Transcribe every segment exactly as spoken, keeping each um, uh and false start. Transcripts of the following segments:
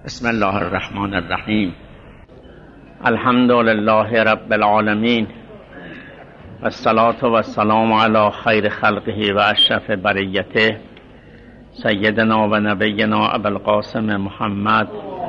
بسم الله الرحمن الرحیم. الحمد لله رب العالمین و الصلاة و السلام علی خیر خلقه و اشرف بریته سیدنا و نبینا ابو القاسم محمد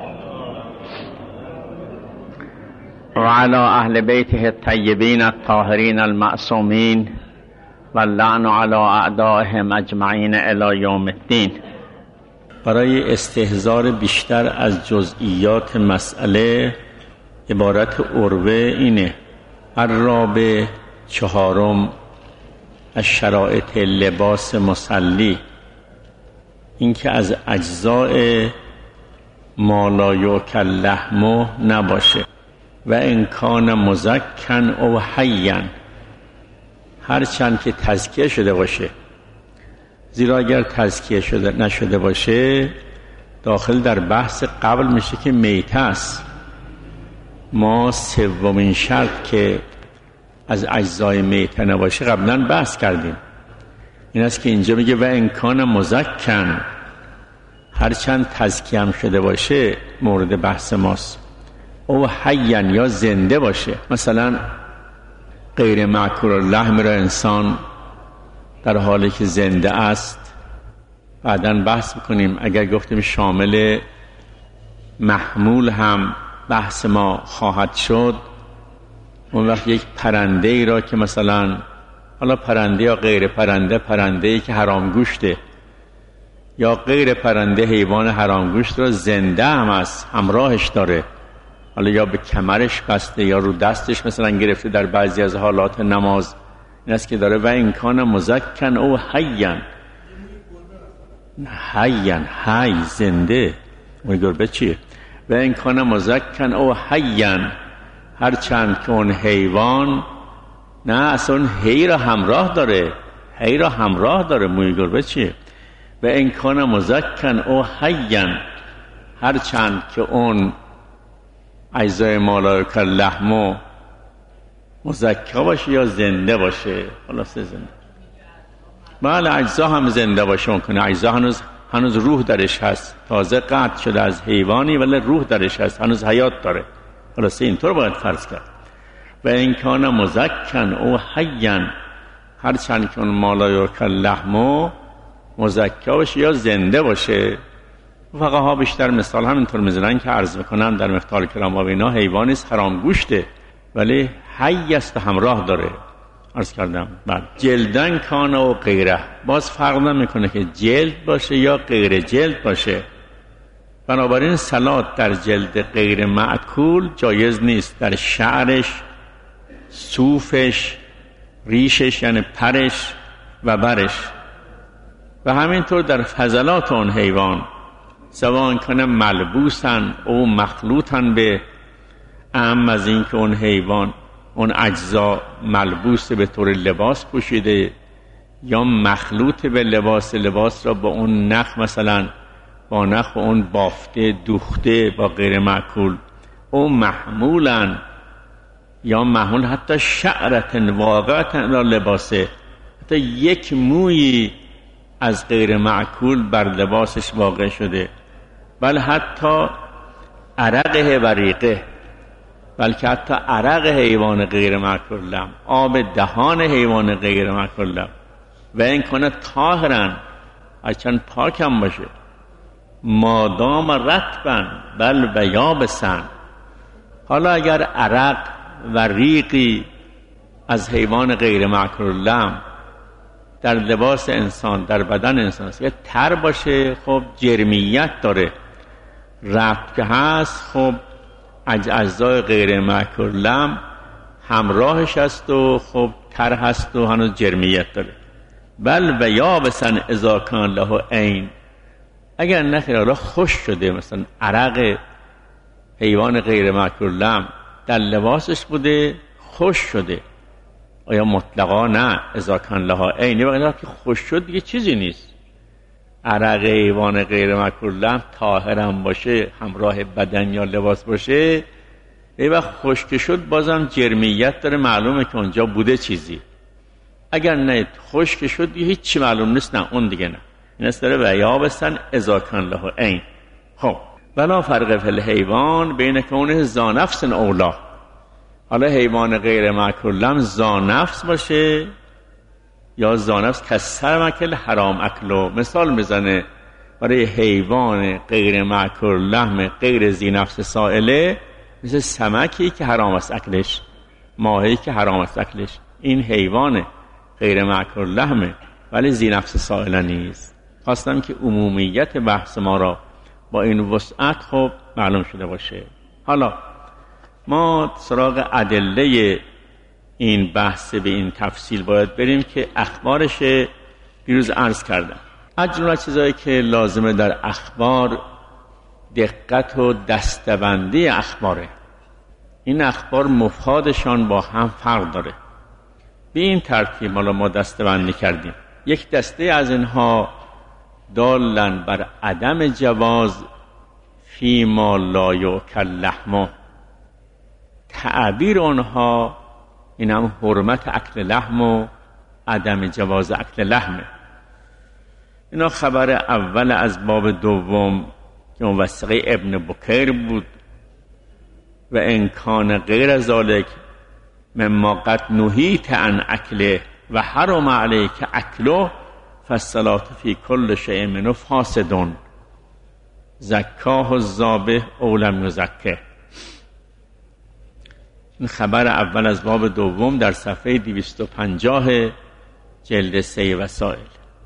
و علی اهل بیته الطیبین الطاهرین المعصومین و اللعن علی اعدائهم اجمعین الی یوم الدین. برای استحضار بیشتر از جزئیات مسئله عبارت عروه اینه: الرابع چهارم از شرایط لباس مصلی، اینکه از اجزاء ما لا یؤکل لحمه نباشه و ان کان مزکن او حیا، هرچند که تزکیه شده باشه، زیرا اگر تزکیه شده نشده باشه داخل در بحث قبل میشه که میته است. ما سومین شرط که از اجزای میته نباشه قبلا بحث کردیم، این است که اینجا میگه و امکان مزکن، هرچند تزکیه هم شده باشه مورد بحث ماست، او حیا یا زنده باشه. مثلا غیر مأکول اللحم را انسان در حالی که زنده است، بعداً بحث میکنیم اگر گفتیم شامل محمول هم بحث ما خواهد شد، اون وقت یک پرنده ای را که مثلا حالا پرنده یا غیر پرنده، پرنده ای که حرام گوشته یا غیر پرنده حیوان حرام گوشت را زنده هم است، همراهش داره، حالا یا به کمرش بسته یا رو دستش مثلا گرفته در بعضی از حالات نماز، این است که داره و امکان مزکن او حیا، حیا حی زنده، اون گربه چیه؟ و امکان مزکن او حیا، هرچند که اون حیوان نه اصلا اون حی را همراه داره، حی را همراه داره، موی گربه چیه؟ و امکان مزکن او حیا، هرچند که اون اجزای ما لا یؤکل لحمه مزکا باشه یا زنده باشه. خلاصه زنده، بله اجزا هم زنده باشه، ممکنه اجزا هنوز هنوز روح درش هست، تازه قطع شده از حیوانی ولی روح درش هست، هنوز حیات داره. خلاصه اینطور باید فرض کرد. و این کان مزکن او حیا، هرچند که اون ما لا یؤکل لحمه مزکا باشه یا زنده باشه. فقها بیشتر مثال همینطور میزنن که عرض میکنن در مفتاح کرام و اینا حیوانی است حرام گوشته ولی حی است همراه داره. عرض کردم بعد جلدن کان و غیره، باز فرق نمیکنه که جلد باشه یا غیر جلد باشه، بنابراین صلات در جلد غیر مأکول جایز نیست، در شعرش، صوفش، ریشش یعنی پرش و برش، و همینطور در فضلات اون حیوان، سواء کنه ملبوسن او مخلوطن به، اهم از این که اون حیوان اون اجزا ملبوس به طور لباس پوشیده یا مخلوط به لباس، لباس را با اون نخ مثلا با نخ و اون بافته دوخته با غیر مأکول، او محمولن یا محمول حتی شعرتن واقعتن را لباسه، حتی یک مویی از غیر مأکول بر لباسش واقع شده، بل حتی عرقه و ریقه، بلکه حتی عرق حیوان غیر مأکول لحم، آب دهان حیوان غیر مأکول لحم، و این کنه طاهرن، هرچند پاک هم باشه، مادام رطبن بل و یابسن. حالا اگر عرق و ریقی از حیوان غیر مأکول لحم در لباس انسان، در بدن انسان است، یه تر باشه خب جرمیت داره، رطب که هست خب اجزای غیر مأکول لحم همراهش هست و خب تر هست و هنوز جرمیت داره. بل و یابسن اذا کان له عین، اگر نخیر حالا خوش شده، مثلا عرق حیوان غیر مأکول لحم در لباسش بوده خوش شده، آیا مطلقا نه؟ اذا کان له عین، یعنی که خوش شد دیگه چیزی نیست. عرق حیوان غیر مأکول لحم طاهر هم باشه، همراه بدن یا لباس باشه، یه وقت خشک شد بازم جرمیت داره، معلومه که اونجا بوده چیزی. اگر نه خشک شد دیگه هیچی معلوم نیست، نه اون دیگه نه. این است داره و یابسن اذا کان له عین. خب ولا فرق فی الحیوان بین کونه ذانفس اولا. حالا حیوان غیر مأکول لحم ذانفس باشه یا ذانفس کسر مکل حرام اکلو. مثال میزنه برای حیوان غیر مأکول لحم غیر ذی نفس سائله، مثل سمکی که حرام است اکلش، ماهی که حرام است اکلش. این حیوان غیر مأکول لحمه ولی ذی نفس سائله نیست. خواستم که عمومیت بحث ما را با این وسعت خب معلوم شده باشه. حالا ما سراغ ادله این بحث به این تفصیل باید بریم که اخبارش دیروز عرض کردم. از جمله چیزایی که لازمه در اخبار دقت و دسته‌بندی اخباره. این اخبار مفادشان با هم فرق داره. به این ترتیب حالا ما دسته‌بندی کردیم. یک دسته از اینها دالن بر عدم جواز فی ما لا یؤکل لحمه. تعبیر آنها این هم حرمت اکل لحم و عدم جواز اکل لحمه. اینا خبر اول از باب دوم که موثقه ابن بکیر بود. و امکان غیر ذالک مما قد نهیت عن اکله و حرم علیک اکله فالصلاة فی کل شیء منه فاسدون زکاه الذابح او لم یزکه. این خبر اول از باب دوم در صفحه دویست و پنجاه جلد سه وسائل.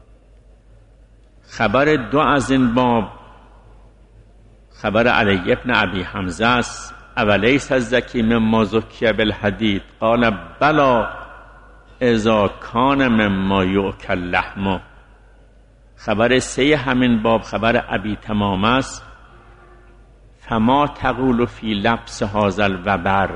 خبر دو از این باب خبر علی ابن ابی حمزه است. اولیس الزکی مما زکی بالحدید قال بلا اذا کان مما یؤکل لحمه. خبر سه همین باب خبر ابی تمام است. فما تقول فی لبس هذا الوبر.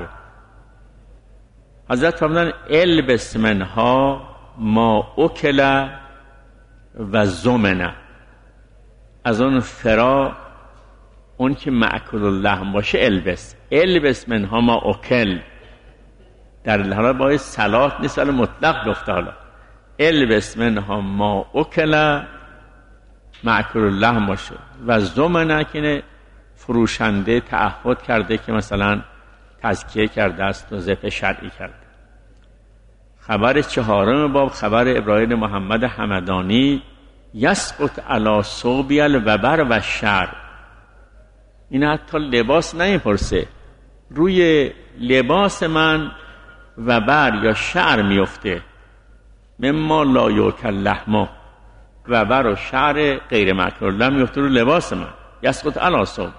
حضرت فرمودن البس منها ما اکل و زمنه. از اون فرا اون که مأکول اللحم باشه البس. البس منها ما اکل در حالا باید صلاح نیست ولی مطلق گفته. حالا البس منها ما اکل مأکول اللحم باشه و زمنه که فروشنده تعهد کرده که مثلا تزکیه کرده است و ذبح شرعی کرده. خبر چهارم باب خبر ابراهیم محمد حمدانی یسقط علی ثوبی الوبر و شعر. این حتی لباس نمیپرسه، روی لباس من وبر یا شعر میفته. مما لا یؤکل لحمه، وبر و شعر غیر مأکول لحم میفته رو لباس من. یسقط علی ثوبی.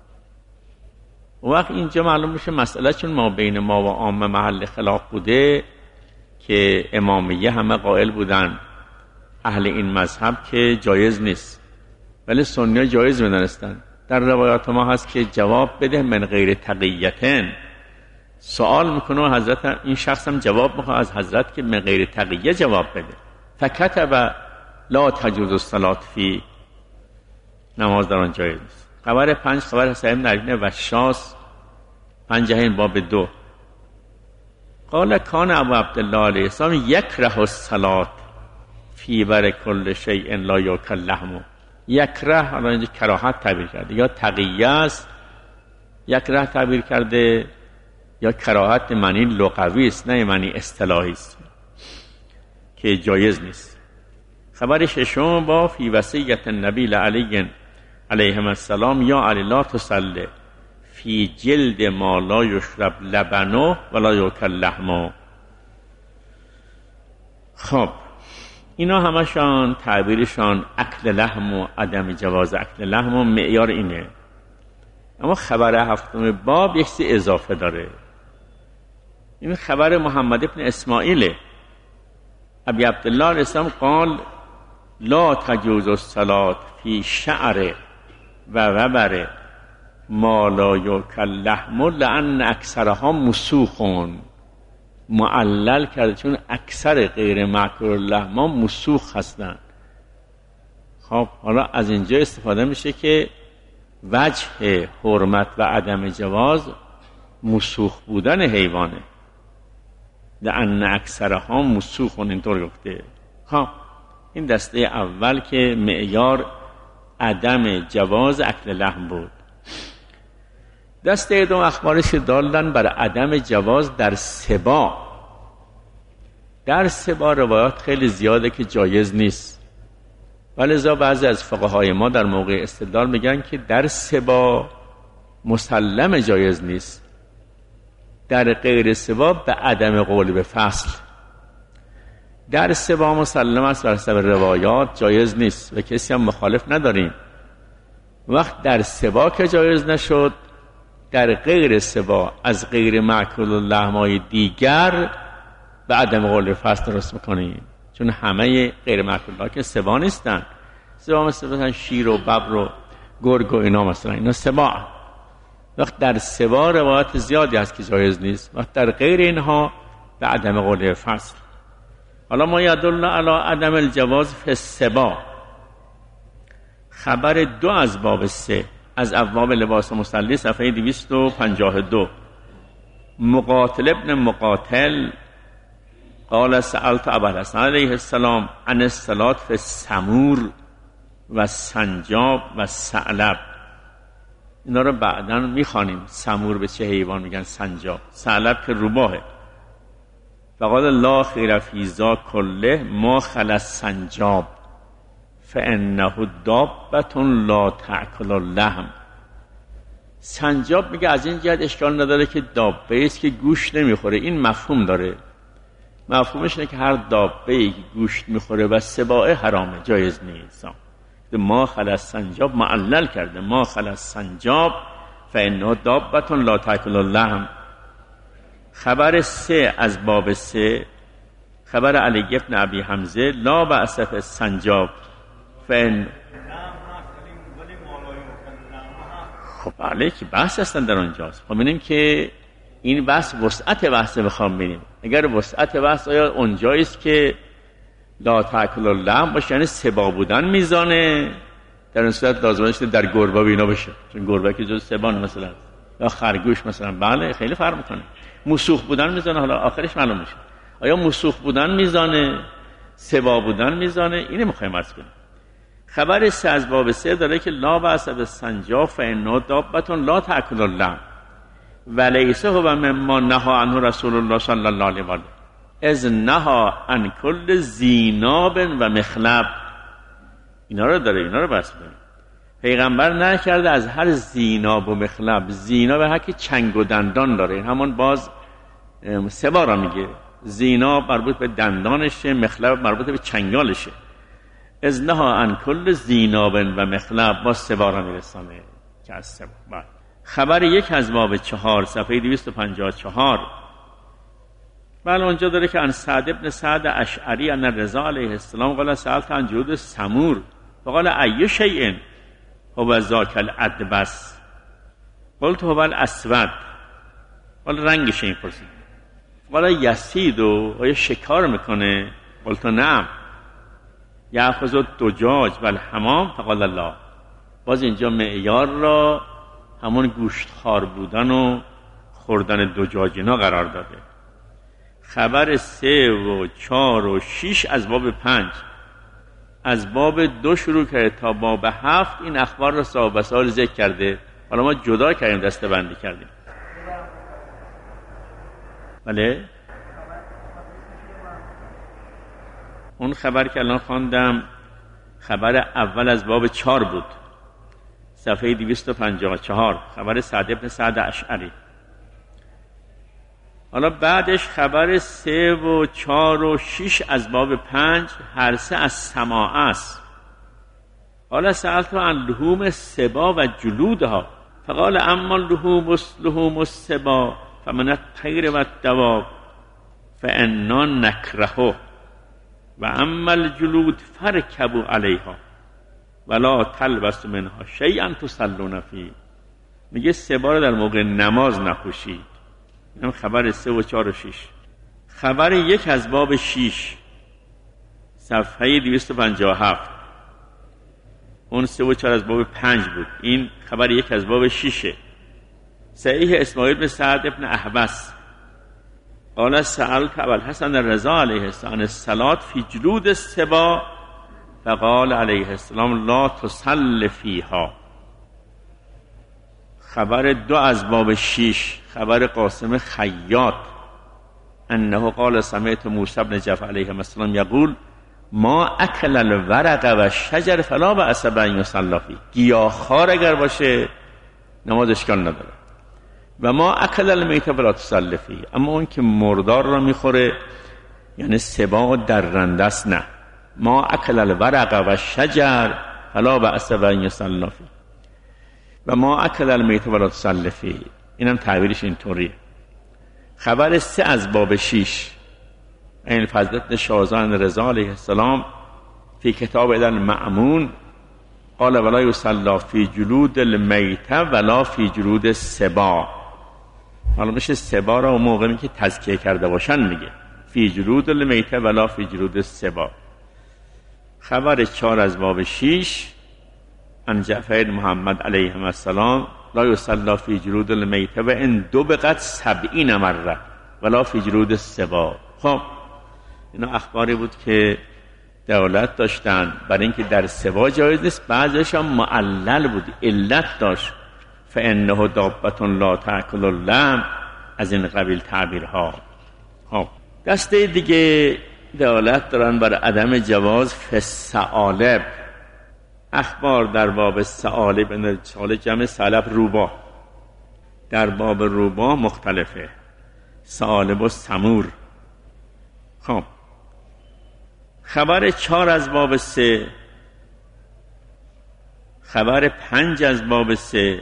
و وقت اینجا معلوم میشه مسئله چون ما بین ما و عامه محل خلاف بوده که امامیه همه قائل بودن اهل این مذهب که جایز نیست، ولی سنی‌ها جایز می‌دانستن. در روایات ما هست که جواب بده من غیر تقیتن. سوال میکنه و حضرت این شخص هم جواب میخواد از حضرت که من غیر تقیه جواب بده. فکتب لا تجوز الصلاة فی، نماز در آن جایز نیست. خبر پنج خبر حسین نرینه و شاس پنجه این باب دو قال کان ابو عبدالله علیه السلام یکره الصلاة فی بر کل شیء لا یؤکل لحمه. یکره حالا اینجا کراهت تعبیر کرده، یا تقیه است یکره تعبیر کرده، یا کراهت معنی لغوی است نه معنی اصطلاحی است که جایز نیست. خبر ششم با فی وصیت النبی علی علیه السلام یا علی لا تصلی فی جلد ما لا یشرب لبنه ولا یؤکل لحمه. خب اینا همشان تعبیرشان اکل لحم و عدم جواز اکل لحم و معیار اینه. اما خبر هفتم باب یک چیز اضافه داره. این خبر محمد ابن اسماعیل ابی عبدالله علیه السلام قال لا تجوز الصلاة فی شعر و وبر ما لا یؤکل لحمه لأن اکثرها مسوخون. معلل کرده چون اکثر غیر مأکول لحم مسوخ هستند. خب حالا از اینجا استفاده میشه که وجه حرمت و عدم جواز مسوخ بودن حیوانه. لأن اکثرها مسوخون اینطور گفته. خب این دسته اول که معیار عدم جواز اکل لحم بود. دسته دوم اخبارش دالن بر عدم جواز در سبا. در سبا روایات خیلی زیاده که جایز نیست، ولذا بعضی از فقهای ما در موقع استدلال میگن که در سبا مسلم جایز نیست، در غیر سبا به عدم قول به فصل. در سبا مسلم است بر حسب روایات جایز نیست و کسی هم مخالف نداریم. وقت در سبا که جایز نشد، در غیر سبا از غیر مأکول اللحم‌های دیگر به عدم قول به فصل درست میکنیم، چون همه غیر مأکول‌ها که سبا نیستن. سبا مثلا شیر و ببر و گرگ و اینا، مثلا اینا سبا. وقت در سبا روایات زیادی هست که جایز نیست، وقت در غیر اینها به عدم قول به فصل. حالا ما یدل علی عدم الجواز فی السبا. خبر دو از باب سه از ابواب لباس مصلی صفحه دویست و پنجاه و دو. مقاتل ابن مقاتل قال سألت ابوالحسن علیه السلام عن الصلاة فی السمور و سنجاب و ثعلب. اینا رو بعداً میخوانیم. سمور به چه حیوان میگن؟ سنجاب. ثعلب که روباهه. فقال لا خیر فی ذا کله ما خلا السنجاب فانه دابة لا تأکل اللحم. سنجاب میگه از این جهت اشکال نداره که دابه است که گوشت نمیخوره. این مفهوم داره. مفهومش اینه که هر دابه ای که گوشت میخوره و سباع حرامه، جایز نیست. ما خلا السنجاب معلل کرده، ما خلا السنجاب فانه دابة لا تأکل اللحم. خبر سه از باب سه، خبر علی بن ابی حمزه لا بأس فی السنجاب فان. خب بله که بحث هستن در اونجاست. خب ببینیم که این بحث وسعت بحث بخوام ببینیم. اگر وسعت بحث آیا اونجاییست که لا تأکل اللحم باشه، یعنی سبا بودن میزانه، در این صورت لازم است در گربه و اینا بشه، چون گربه که جز سبان مثلا، یا خرگوش مثلا، بله خیلی فرق میکنه. مسوخ بودن میزانه، حالا آخرش معلوم میشه آیا مسوخ بودن میزانه، سبا بودن میزانه. اینو میخوایم عرض کنیم. خبر سه از باب سه داره که لا بأس بالسنجاب فإنه دابة لا تأکل اللحم ولیس هو مما نهى عنه رسول الله صلی الله علیه و آله اذ نهى عن کل ذی ناب و مخلب. اینا رو داره، اینا رو بحث کنیم. پیغمبر نکرده از هر زیناب و مخلب. زیناب هر که چنگ و دندان داره، این همون باز سبا را میگه. زیناب مربوط به دندانشه، مخلب مربوط به چنگالشه. از نهى عن کل زیناب و مخلب با سبا را میرسانه که از سبا. خبر یک از باب چهار صفحه دویست و پنجاه و چهار. بله اونجا داره که ان سعد ابن سعد اشعری ان رضا علیه السلام قال سألت عن جلود سمور فقال ای شیء هو ذاک الادبس قلت هو الاسود. قال رنگش این پرسید. قال یسید و آیا شکار میکنه؟ قلت نعم. یأخذ الدجاج و الحمام فقال الله. باز اینجا معیار را همون گوشتخوار بودن و خوردن دجاج اینا قرار داده. خبر سه و چار و شیش از باب پنج، از باب دو شروع کرده تا باب هفت این اخبار را صاحب بصائر ذکر کرده. حالا ما جدا کردیم، دسته بندی کردیم. بله اون خبر که الان خواندم خبر اول از باب چار بود، صفحه دویست و پنجاه و چهار، خبر سعد ابن سعد اشعری. حالا بعدش خبر سه و چار و شیش از باب پنج، هر سه از سماع است. حالا سألت عن لحوم السبا و جلودها فقال اما لحوم لحوم السبا فمن الطیر و الدواب فانا نکرهه و اما الجلود فرکبوا علیها ولا تلبسوا منها شیئا تصلون فیه. میگه سبا رو در موقع نماز نپوشید. این خبر سه و چار و شیش. خبر یک از باب شیش صفحه دویست و پنجاه و هفت، اون سه و چار از باب پنج بود. این خبر یک از باب شیشه. صحیح اسماعیل بن سعد ابن احبس قال سألت ابوالحسن رضا علیه السلام عن الصلاة فی جلود السبا فقال علیه السلام لا تصل فیها. خبر دو از باب شیش، خبر قاسم خیاط انه قال سمعت موسی بن جعفر علیه السلام یقول ما اکل الورق و شجر فلا بأس بأن یصلی فیه. گیاهخوار اگر باشه نماز اشکال نداره. و ما اکل المیت فلا تصلی فیه، اما اون که مردار را میخوره یعنی سباع درنده است نه. ما اکل الورق و شجر فلا بأس بأن یصلی فیه و ما اکل المیت فلا تصلی فیه. اینم تعبیرش اینطوریه. خبر سه از باب شیش، این فضلت شازان رضا علیه السلام فی کتاب المأمون قال ولا یصلی فی جلود المیت ولا فی جلود السباع. حالا میشه سباع را اون موقعی که تزکیه کرده باشن میگه فی جلود المیت ولا فی جلود السباع. خبر چهار از باب شیش ان جعفر محمد علیه السلام لا یصلی فی جلود المیت و ان دبغت سبعین مره ولا فی جلود السباع. خب اینا اخباری بود که دولت داشتن برای اینکه در سباع جایز نیست. بعضیش هم معلل بود، علت داشت. فانه دابة لا تأکل اللحم، از این قبیل تعبیرها. خب دسته دیگه دولت دارن بر عدم جواز فی الثعالب. اخبار در باب ثعالب، ثعالب جمع ثعلب روباه، در باب روباه مختلفه، ثعالب و سمور. خب خبر چهار از باب سه، خبر پنج از باب سه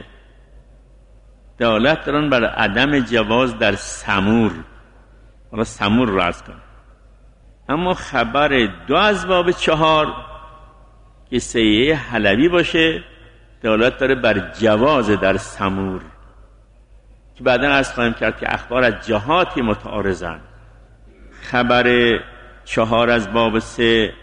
دولت دارن بر عدم جواز در سمور. حالا سمور رو عرض کنم. اما خبر دو از باب چهار که سیه حلبی باشه دولت داره بر جواز در سمور، که بعدا عرض خواهیم کرد که اخبار از جهاتی متعارضن. خبر چهار از باب سه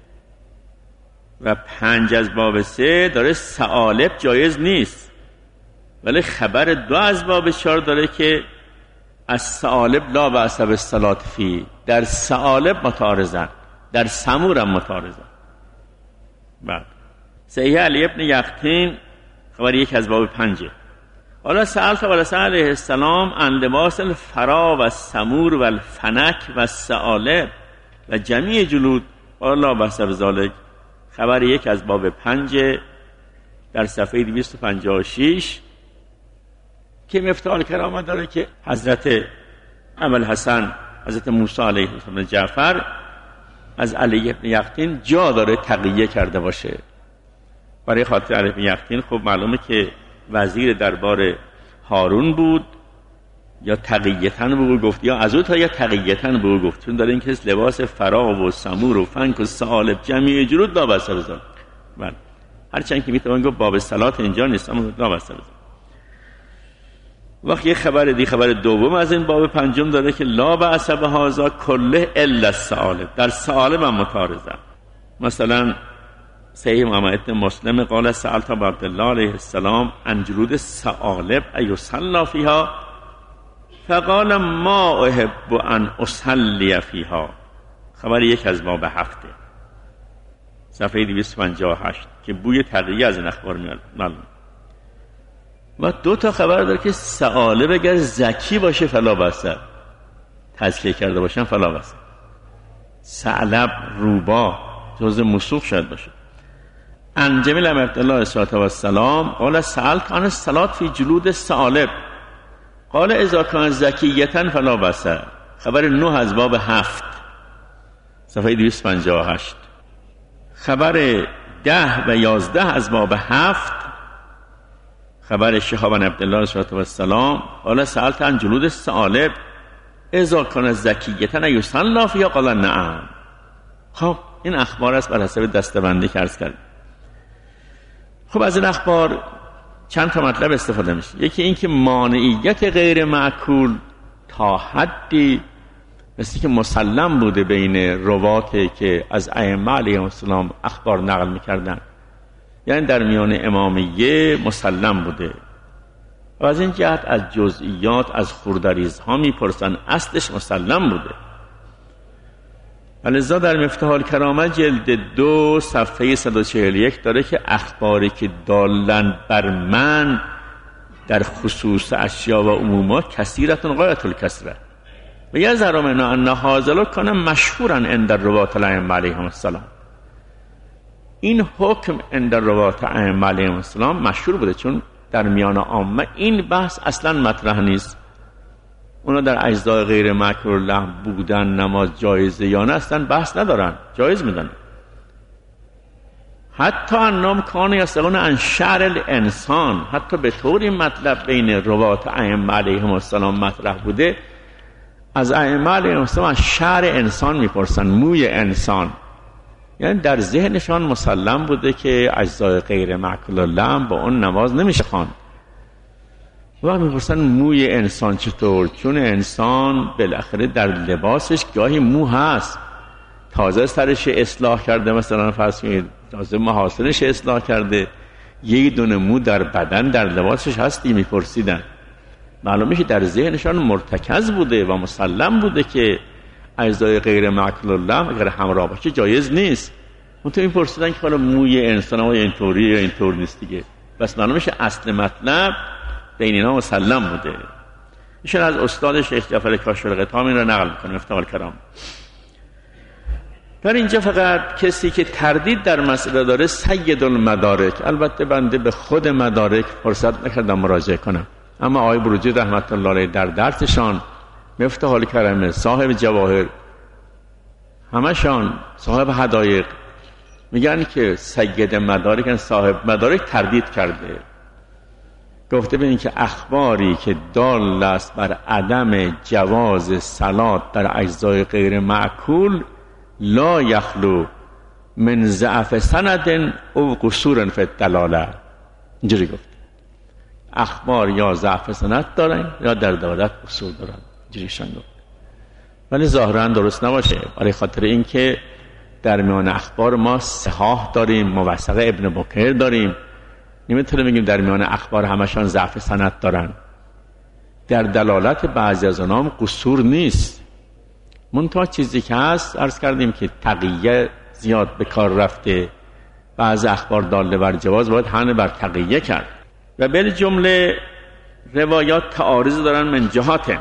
و پنج از باب سه داره ثعالب جایز نیست، ولی خبر دو از باب چهار داره که از ثعالب لا بأس بالصلاة فیه. در ثعالب متعارضن، در سمور هم متعارضن. بعد صحیح علی ابن یقطین خبر یک از باب پنجه. حالا سألت ورسول علیه السلام عن لباس الفرا و السمور و الفنک و الثعالب و جمیع جلود لا بأس بذلک. خبر یک از باب پنجه در صفحه دویست و پنجاه و شش که مفتاح الکرامت داره که حضرت ابوالحسن حضرت موسی علیه السلام جعفر از علی ابن یقطین جا داره تقیه کرده باشه. برای خاطر علی ابن یقطین خب معلومه که وزیر دربار هارون بود، یا تقیتن بود گفت یا از او تا یا تقیتن بود گفت، چون داره این که لباس فرا و سمور و فنک و ثعالب جمیع جلود لا بأس بذلک. بله هرچند که میتوان گفت باب صلات اینجا نیست، اما لا بأس بذلک. وقت یه خبر دی خبر دوم از این باب پنجم داره که لا بأس بهذا کله الا الثعالب. در ثعالب هم متعارضن. مثلا صحیح محمد مسلم قال سألت عبدالله علیه السلام عن جلود الثعالب ایصلی فیها فقال ما احب ان اصلی فیها. خبر یک از باب هفته صفحه دویست و پنجاه و هشت که بوی تقیه از این اخبار میاد معلوم. و دو تا خبر داره که ثعالب اگر زکی باشه فلا بأس، تزکیه کرده باشن فلا بأس. ثعلب روبا جز مسوق شاید باشه. عن جمیل بن عبدالله علیه السلام قال سألت عن الصلاة فی جلود الثعالب قال اذا کان زکیة فلا بأس. خبر نه از باب هفت صفحه دویست و پنجاه و هشت. خبر ده و یازده از باب هفت خبر شهاب بن عبدالله علیه السلام قال سألت عن جلود الثعالب اذا کان زکیة یصلی فیها قال نعم. خب این اخبار است بر حسب دسته‌بندی که عرض کردیم. خب از این اخبار چند تا مطلب استفاده میشه. یکی این که مانعیت غیر معقول تا حدی مثل که مسلم بوده بین رواته که از ائمه علیهم السلام اخبار نقل میکردن، یعنی در میان امامیه مسلم بوده. و از این جهت از جزئیات از خوردریزها میپرسن، اصلش مسلم بوده. ولذا در مفتاح الکرامت جلد دو صفحه صد و چهل و یک داره که اخباری که دالن بر من در خصوص اشیا و عمومات کثیرتون غایت الکثرت و یظهر منها ان هذا کان مشهورا عند الرواة الائمه علیهم السلام. این حکم عند الرواة الائمه علیهم السلام مشهور بوده، چون در میان عامه این بحث اصلا مطرح نیست. اونا در اجزای غیر مکروه الله بودن نماز جایزه یا نه اصلا بحث ندارن، جایز میدن. حتی انام کان یسالون عن شعر الانسان، حتی به طور این مطلب بین رواة ائمه علیهم السلام مطرح بوده، از ائمه علیهم السلام از شعر انسان میپرسن، موی انسان. یعنی در ذهنشان مسلم بوده که اجزای غیر معقول الله با اون نماز نمیشه خواند. وقت میپرسن موی انسان چطور؟ چون انسان بالاخره در لباسش گاهی مو هست، تازه سرش اصلاح کرده، مثلا فرض کنید تازه محاسنش اصلاح کرده، یک دونه مو در بدن در لباسش هستی. میپرسیدن، معلومه که در ذهنشان مرتکز بوده و مسلم بوده که اجزای غیر معقول الله اگر همراه باشه جایز نیست. منتها میپرسیدن که حالا موی انسان ها اینطوری یا اینطور نیست دیگه. بس معلومه که اصل مطلب بین اینا مسلم بوده. ایشون از استاد شیخ جعفر کاشف‌الغطا این را نقل میکنه افتخار الکرام. در اینجا فقط کسی که تردید در مسئله داره سید المدارک، البته بنده به خود مدارک فرصت نکردم مراجعه کنم، اما آقای بروجی رحمت الله علیه در درسشان مفتاح الکرم، صاحب جواهر، همشان صاحب حدایق، میگن که سید مدارک صاحب مدارک تردید کرده، گفته به این که اخباری که دال است بر عدم جواز صلات در اجزای غیر معقول لا یخلو من ضعف سند او قصور فی الدلاله. اینجوری گفت اخبار یا ضعف سند دارن یا در دلالت قصور دارن، اینجوریشان گفت. ولی ظاهرا درست نباشه، برای خاطر اینکه در میان اخبار ما صحاح داریم، موثق ابن بکیر داریم، نمیتونیم بگیم در میان اخبار همشان ضعف سند دارن. در دلالت بعضی از اونام قصور نیست، منتها چیزی که هست عرض کردیم که تقیه زیاد به کار رفته، بعضی اخبار داله بر جواز باید حمل بر تقیه کرد. و به جمله روایات تعارض دارن من جهات.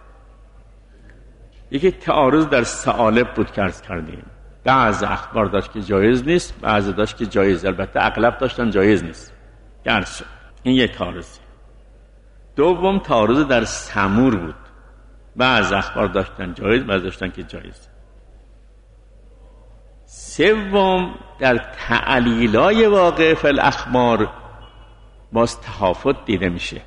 یکی تعارض در ثعالب بود که عرض کردیم، بعض اخبار داشت که جایز نیست، بعضی داشت که جایز، البته اغلب داشتن جایز نیست. گرچه این یک تعارض. دوم تعارض در سمور بود، بعض اخبار داشتن جایز، بعض داشتن که جایز. سوم در تعلیلای واقع فی الاخبار باز تفاوت دیده میشه.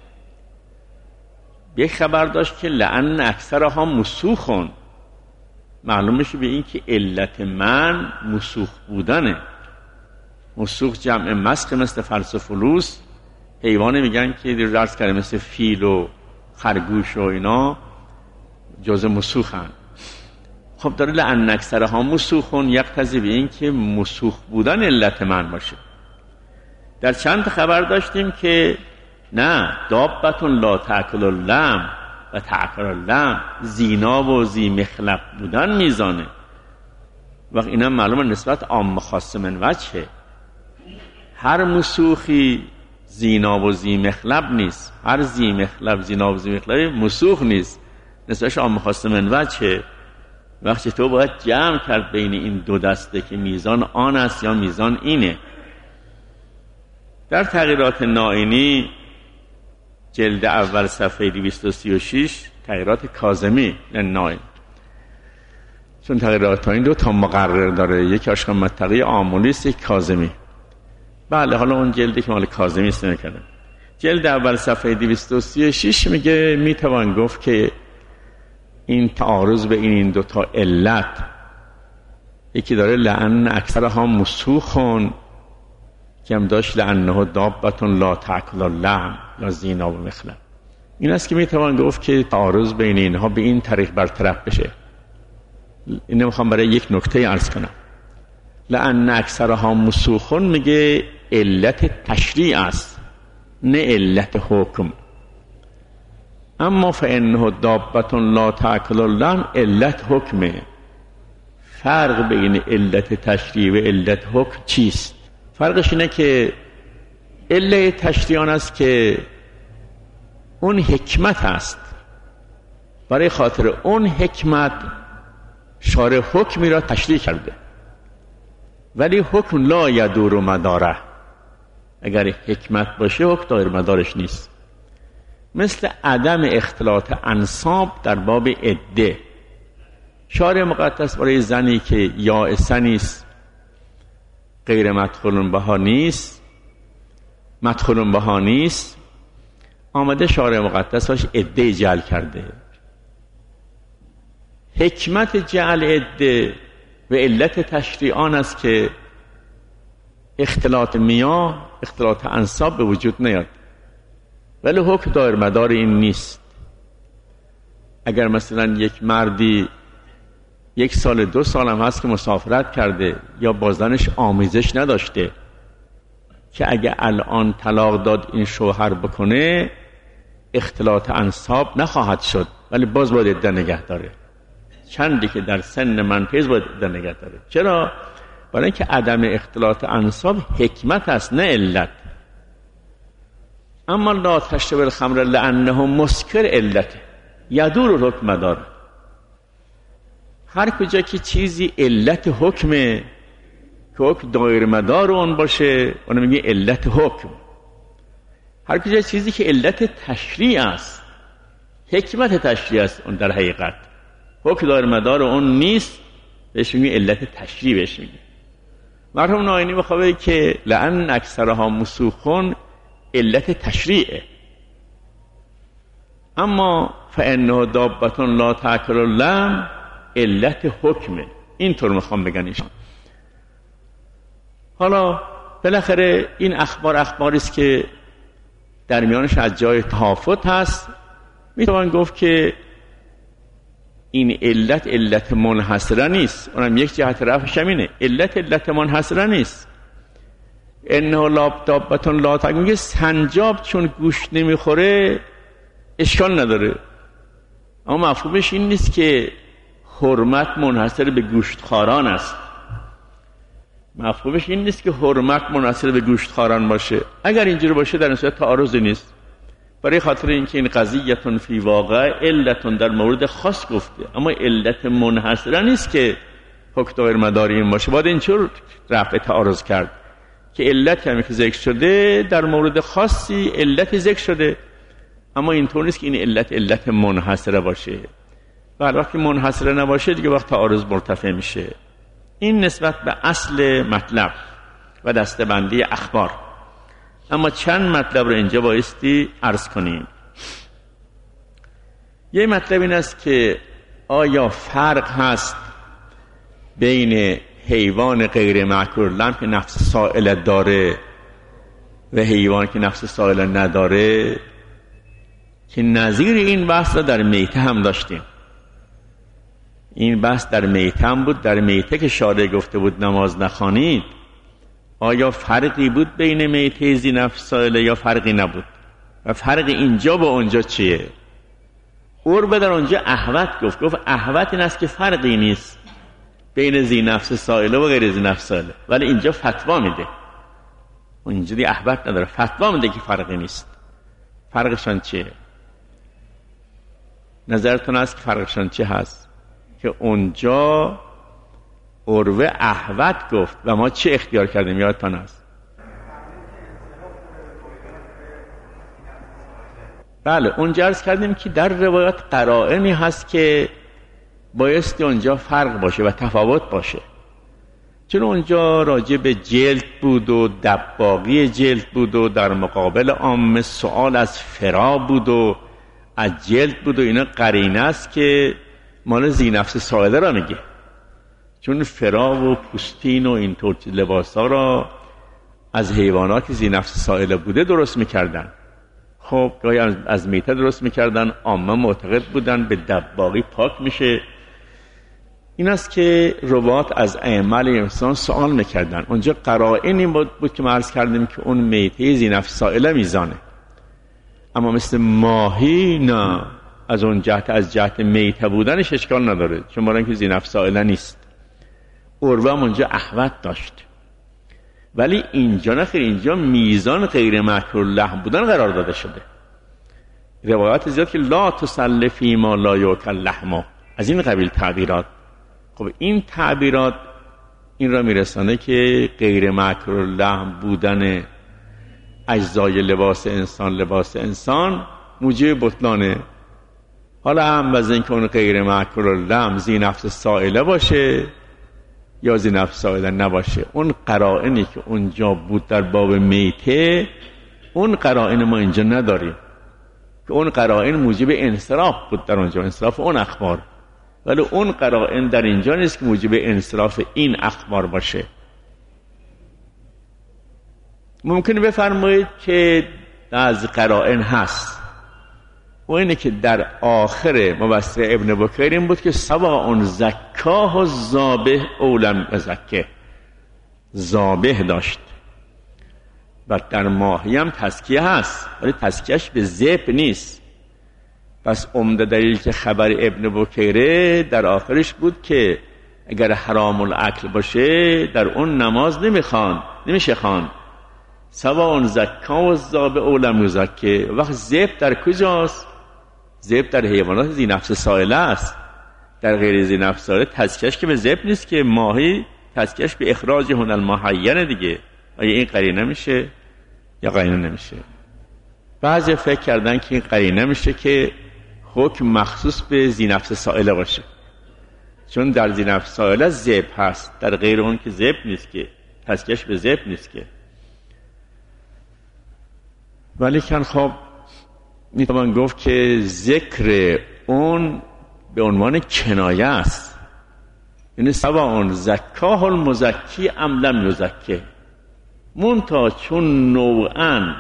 یک خبر داشت که لعن اکثرها مسوخون، معلوم میشه به این که علت من مسوخ بودنه. مسوخ جمع مسخ، مثل فرس و فلوس، حیوانی میگن که درست کرده مثل فیل و خرگوش و اینا جز مسوخن. خب داره لعن اکثرها مسوخون یقتضی به این که مسوخ بودن علت من باشه. در چند خبر داشتیم که نه، دابتون لا تاکل اللحم و تاکل اللحم، زینا و زی مخلب بودن میزانه. وقت اینا معلومه نسبت عام خاص من وجهه. هر مسوخی زینا و زی مخلب نیست، هر زی مخلب زینا و زی مخلب مسوخ نیست، نسبتش عام خاص من وجهه. وقتی تو باید جمع کرد بین این دو دسته که میزان آن است یا میزان اینه. در تغییرات نائینی جلد اول صفحه دویست و سی و شش تغییرات کاظمی نائین، چون تغییرات این دو تا مقرر داره، یک اشکال متقی آمولی است، یک کاظمی. بله حالا اون جلدی که مال کاظمی است نمی‌کنه. جلد اول صفحه دویست و سی و شش میگه میتوان گفت که این تعارض به این, این دو تا علت، یکی داره لعن اکثرها مسوخون که هم داشت لعنه دابتون لا تاکل اللحم یا زینا و مخلب، این است که میتوان گفت که تعارض بین اینها به این طریق برطرف بشه. اینو میخوام برای یک نکته عرض کنم. لعن اکثرها مسوخون میگه علت تشریع است، نه علت حکم. اما فانه دابتون لا تاکل اللحم علت حکمه. فرق بین علت تشریع و علت حکم چیست؟ فرقش اینه که علت تشریع آن است که اون حکمت است. برای خاطر اون حکمت شارع حکمی را تشریع کرده، ولی حکم لا یدور مداره. اگر حکمت باشه حکم دایر مدارش نیست. مثل عدم اختلاط انساب در باب عده. شارع مقدس برای زنی که یائسه نیست، غیر مدخولون بها نیست، مدخولون بها نیست، آمده شارع مقدس هاش عده جعل کرده. حکمت جعل عده و علت تشریع آن است که اختلاط میاه، اختلاط انساب به وجود نیاد، ولی حکم دایر مدار این نیست. اگر مثلا یک مردی یک سال دو سال هم هست که مسافرت کرده یا بازنش آمیزش نداشته که اگه الان طلاق داد این شوهر بکنه اختلاط انساب نخواهد شد، ولی باز باید عده نگه داره. چندی که در سن منپیز باید عده نگه داره. چرا؟ برای اینکه عدم اختلاط انساب حکمت است نه علت. اما لا تشرب الخمر لانه مسکر علت یدور حکم مدار. هر کجا که چیزی علت حکمه که حکم دایر مدار اون باشه اون میگه علت حکم. هر کجا چیزی که علت تشریع است، حکمت تشریع است، اون در حقیقت حکم دایر مدار اون نیست، بهش میگه علت تشریع. بهش میگه مرحوم ناینی بخواه که لعن اکثرها مسوخون علت تشریعه، اما فانه دابتون لا تاکل اللحم علت حکمه. اینطور میخوام بگن ایشان. حالا بالاخره این اخبار اخباری است که در میانش از جای تفاوت هست. میتوان گفت که این علت علت منحصره نیست، اونم یک جهت رفعش همینه. علت علت منحصره نیست. انه لاب دابتون لا تاکل، میگه سنجاب چون گوشت نمیخوره اشکال نداره، اما مفهومش این نیست که حرمت منحصر به گوشتخواران است. مفهومش این نیست که حرمت منحصر به گوشتخواران باشه. اگر اینجوری باشه در این صورت تعارض نیست، برای خاطر اینکه این قضیه‌تون فی واقع علتون در مورد خاص گفته، اما علت منحصره نیست که حکم دایر مدار این باشه. باید اینجور رفع تعارض کرد که علت همی که ذکر شده در مورد خاصی علت ذکر شده، اما اینطور نیست که این علت علت منحصره باشه. و وقتی منحصره نباشه دیگه وقت تعارض مرتفع میشه. این نسبت به اصل مطلب و دسته‌بندی اخبار. اما چند مطلب رو اینجا بایستی عرض کنیم. یه مطلب این است که آیا فرق هست بین حیوان غیر مأکول لحم که نفس سائل داره و حیوان که نفس سائل نداره؟ که نظیر این بحث را در میته هم داشتیم. این بحث در میته هم بود. در میته که شارع گفته بود نماز نخوانید، آیا فرقی بود بین میته ذی نفس سائله یا فرقی نبود؟ و فرق اینجا با اونجا چیه؟ عربه در اونجا احوت گفت گفت احوت این است که فرقی نیست بین ذی نفس سائله و غیر ذی نفس سائله، ولی اینجا فتوا میده. اونجا دی احوت نداره، فتوا میده که فرقی نیست. فرقشان چیه؟ نظرتون است که فرقشان چی هست؟ که اونجا عروه احوت گفت و ما چه اختیار کردیم؟ یادتان است؟ بله، اونجا عرض کردیم که در روایات قرائنی هست که بایستی اونجا فرق باشه و تفاوت باشه، چون اونجا راجع به جلد بود و دباغی جلد بود و در مقابل عامه سوال از فرا بود و از جلد بود و اینا قرینه است که مال ذی نفس سائله را میگه، چون فرا و پوستین و اینطور لباسا را از حیوانات که ذی نفس سائله بوده درست میکردن. خب گاهی از میته درست میکردن، عامه معتقد بودن به دباغی پاک میشه. این است که روات از ائمه انسان سوال میکردن. اونجا قرائن این بود, بود که ما عرض کردیم که اون میته ذی نفس سائله میزانه، اما مثل ماهی نه، از اون جهت از جهت میته بودنش اشکال نداره، چون برای اینکه ذی نفس سائله نیست. عروه هم اونجا احوت داشت، ولی اینجا نخیر، اینجا میزان غیر مأکول لحم بودن قرار داده شده. روایات زیاد که لا تسل فی ما لا یؤکل لحمه، از این قبیل تعبیرات. خب این تعبیرات این را میرسانه که غیر مأکول لحم بودن اجزای لباس انسان لباس انسان موجب بطلانه. حالا هم از این که اون غیر مأکول لحم ذی نفس سائله باشه یا ذی نفس سائله نباشه، اون قرائنی که اونجا بود در باب میته، اون قرائن ما اینجا نداریم که اون قرائن موجب انصراف بود در اونجا، انصراف اون اخبار، ولی اون قرائن در اینجا نیست که موجب انصراف این اخبار باشه. ممکنه بفرمایید که از قرائن هست، و اینه که در آخر مبصر ابن بکیر این بود که سواء زکاه و ذابح او لم یزکه، ذابح داشت و در ماهی هم تزکیه هست، ولی تزکیهش به ذبح نیست. پس عمده دلیل که خبر ابن بکیره در آخرش بود که اگر حرام الاکل باشه در اون نماز نمیخوان نمیشه خوان. سواء زکا و ذابح او لم یزکه. وقت ذبح در کجاست؟ ذبح در حیوانات ذی نفس سائله است. در غیر ذی نفس سائله تزکیهش که به ذبح نیست که، ماهی تزکیهش به اخراج هن المحین دیگه. آیا این قرینه میشه یا قرینه نمیشه؟ بعضی فکر کردن که این قرینه میشه که حکم مخصوص به ذی نفس سائله باشه، چون در ذی نفس سائله ذبح هست، در غیر اون که ذبح نیست، که تزکیهش به ذبح نیست که. ولی کن خب میتوان گفت که ذکر اون به عنوان کنایه است، یعنی سواء زکاه المزکی ام لم یزکه، منتها چون نوعاً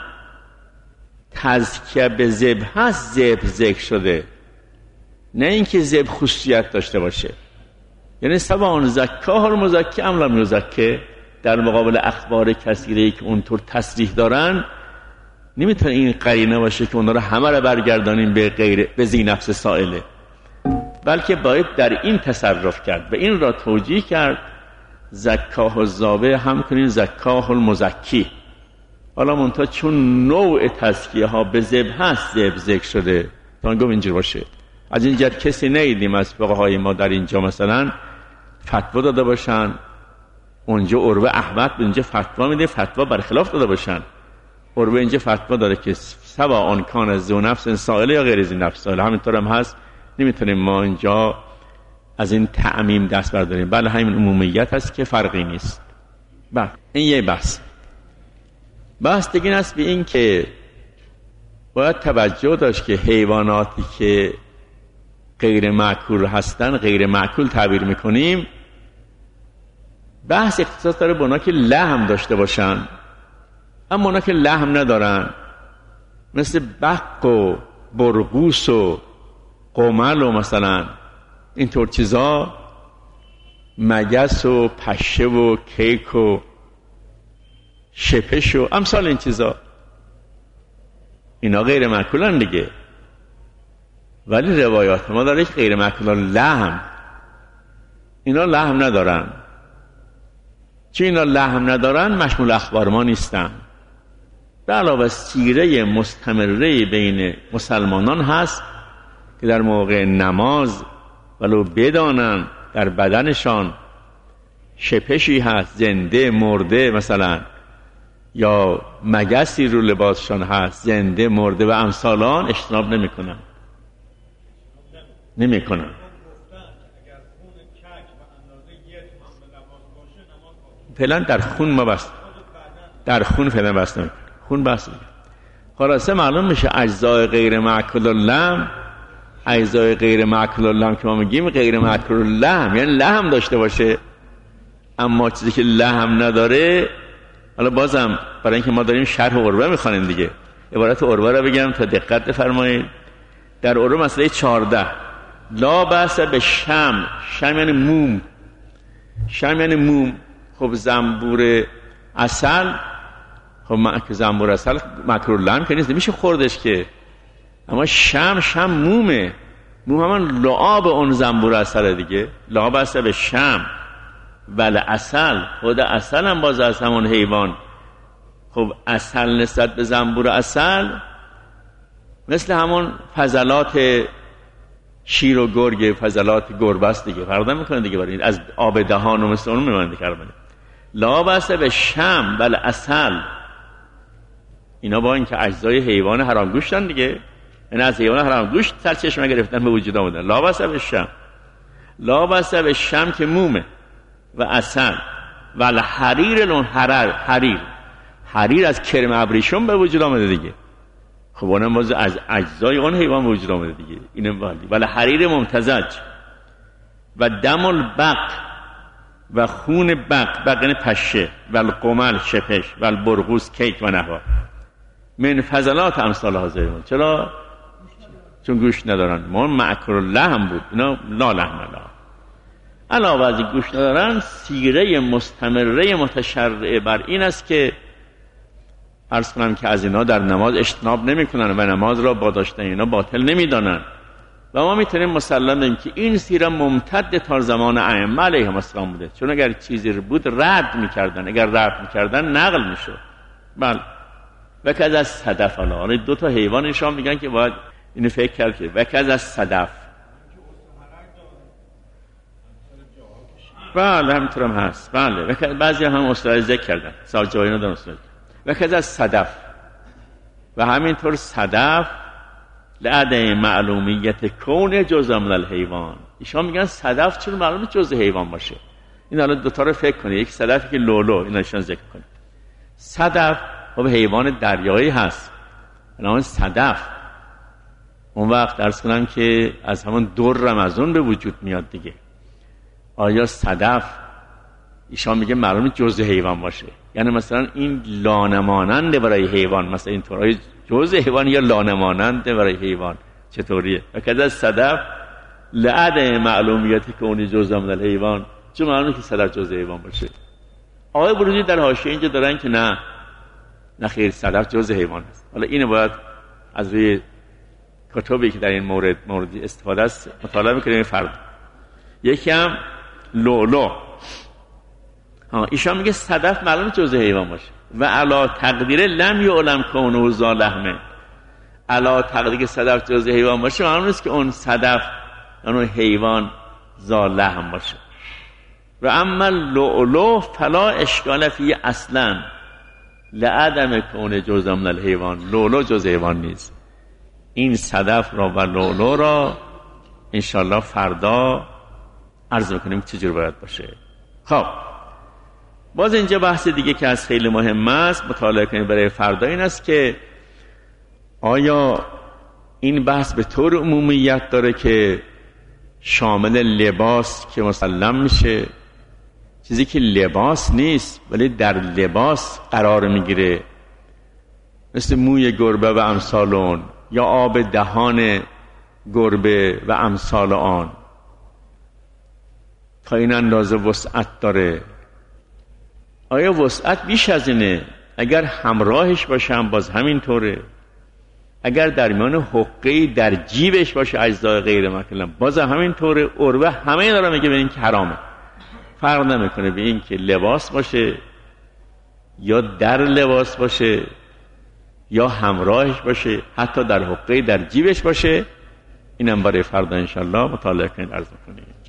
تزکیه به ذبح هست ذبح ذکر شده، نه اینکه ذبح خصوصیت داشته باشه. یعنی سواء زکاه المزکی ام لم یزکه، در مقابل اخبار کثیری که اونطور تصریح دارن نمیتونه این قرینه باشه که اونا رو همه رو برگردانیم به غیر به ذی نفس سائله، بلکه باید در این تصرف کرد و این را توجیه کرد زکاه و ذابح هم کنین زکاه المزکی. حالا منتها چون نوع تزکیه ها به ذبح هست ذبح ذکر شده، تا گفت اینجور باشه. از این جهت کسی نیدیم از فقهای ما در اینجا مثلا فتوا داده باشن، اونجا عروه احمد به اینجا فتوا میده فتوا برخلاف داده باشن. عروه اینجا فتوا داره که سواء کان ذو نفس سائله یا غیر ذو نفس سائله، همینطور هم هست. نمیتونیم ما اینجا از این تعمیم دست برداریم، بله همین عمومیت هست که فرقی نیست. بله این یه بحث. بحث دیگه است به این که باید توجه داشت که حیواناتی که غیر مأکول هستن غیر مأکول تعبیر میکنیم، بحث اختصاص داره به اونا که لحم داشته باشن، اما اونا که لحم ندارن مثل بق و برغوث و قمل و مثلا اینطور چیزا، مگس و پشه و کیک و شپش و امثال این چیزا، اینا غیر مأکولن دیگه. ولی روایات ما داره که غیر مأکولن لحم، اینا لحم ندارن. چون اینا لحم ندارن مشمول اخبار ما نیستن. به علاوه سیره مستمره بین مسلمانان هست که در موقع نماز ولو بدانن در بدنشان شپشی هست، زنده مرده مثلا، یا مگسی رو لباسشان هست زنده مرده و امثالان، اجتناب نمی کنن نمی کنن فعلا در خون ما بست در خون فعلا بست نمی خون بست نمی. خلاصه معلوم میشه اجزای غیر مأکول اللحم، اجزای غیر مأکول اللحم که ما میگیم غیر مأکول اللحم یعنی لحم داشته باشه، اما چیزی که لحم نداره. حالا بازم برای اینکه ما داریم شرح عروه میخوانیم دیگه، عبارت عروه را بگم تا دقت بفرمایید. در عروه مسئله چهارده، لا بأس به شم، شم یعنی موم، شم یعنی موم. خب زنبور عسل، خب ما که زنبور عسل مأکول اللحم که نیست، نمیشه خوردش که، اما شم شم مومه، موم همان لعاب اون زنبور عسل دیگه. لا بأس به شم ولی عسل، خود عسل هم باز از همون حیوان. خب عسل نسبت به زنبور عسل مثل همون فضلات شیر و گرگ، فضلات گربه است دیگه، فرق نمیکنه دیگه، برای از آب دهان و مثل اون میمونه کربن. لا بأس به شم و عسل، اینا با اینکه اجزای حیوان حرام گوشتن دیگه، این از حیوان حرام گوشت سرچشمه گرفتن به وجود آمدن. لا بأس به شم، لا بأس به شم که مومه و عسل و الحریر، لون حریر، حریر حریر از کرم ابریشم به وجود آمده دیگه. خب اونم باز از اجزای اون حیوان به وجود آمده دیگه. اینم ولی ولی حریر ممتزج و دم البق و خون بق، بقین پشه و القمل شپش و البرغوث کیک و نحوا من فضلات امثال حاضر. چرا؟ چون گوشت ندارن. ما معکر لحم بود، اینا لا لحم لا. علاوه از گوشت ندارن، سیره مستمره متشرعه بر این است که عرض کنم که از اینا در نماز اجتناب نمی کنن و نماز را با داشتن اینا باطل نمی دانن. و ما میتونیم مسلم بگیم که این سیره ممتد تا زمان ائمه علیهم السلام بوده، چون اگر چیزی بود رد میکردن، اگر رد میکردن نقل میشد. بله. و که از صدف، حالا دو تا حیوان نشان میگن که باید اینو فکر کرد که و که از صدف. بله همینطور هم هست. بله و که بعضی هم اصطلاح ذکر کردن، ساجای اینا دارن اصطلاح و که از صدف. و همینطور صدف لعدم معلومیت کون جزء من الحیوان. ایشان میگن صدف چون معلومه جزء حیوان باشه. این حالا دو تا رو فکر کنید، یک صدفی که لولو، اینا ایشان ذکر کنید. صدف خب حیوان دریایی هست، اون صدف اون وقت درس کنم که از همون دور رمضان به وجود میاد دیگه. آیا صدف ایشان میگه معلومه جزء حیوان باشه، یعنی مثلا این لانماننده برای حیوان، مثلا این طورای جزء حیوان یا لانماننده برای حیوان چطوریه؟ و که از صدف لعدم معلومیت که اونی جزء من الحیوان، چون معلومه که صدف جزء حیوان باشه. آقای بروجی در حاشیه اینجا دارن که نه نه خیر، صدف جزء حیوان است. حالا اینو باید از روی کتابی که در این مورد موردی استفاده است مطالعه میکنیم. فرد یکی هم لولو، ها ایشان میگه صدف معلومه جزء حیوان باشه و علا تقدیر لم یعلم کونه ذا لحم، علا تقدیر صدف جزء حیوان باشه معلوم نیست که اون صدف اون حیوان ذا لحم باشه. و اما لولو فلا اشکال فی اصلا لعدم کونه جزء من الحیوان، لولو جزء حیوان نیست. این صدف را و لولو را انشالله فردا عرض میکنیم چجور باید باشه. خب باز اینجا بحث دیگه که از خیلی مهم است مطالعه کنیم برای فردا این است که آیا این بحث به طور عمومیت داره که شامل لباس که مسلم میشه، چیزی که لباس نیست ولی در لباس قرار میگیره، مثل موی گربه و امثال اون، یا آب دهان گربه و امثال آن، تا این اندازه وسعت داره. آیا وسعت بیش از اینه؟ اگر همراهش باشم باز همین طوره. اگر در میان حقه‌ای در جیبش باشه اجزای غیر مکلم باز همین طوره. عروه همه اینا رو میگه به این که حرامه، فرق نمیکنه به این که لباس باشه یا در لباس باشه یا همراهش باشه، حتی در حقه‌ای در جیبش باشه. اینم برای فردا انشالله مطالعه کنید، عرض کنید.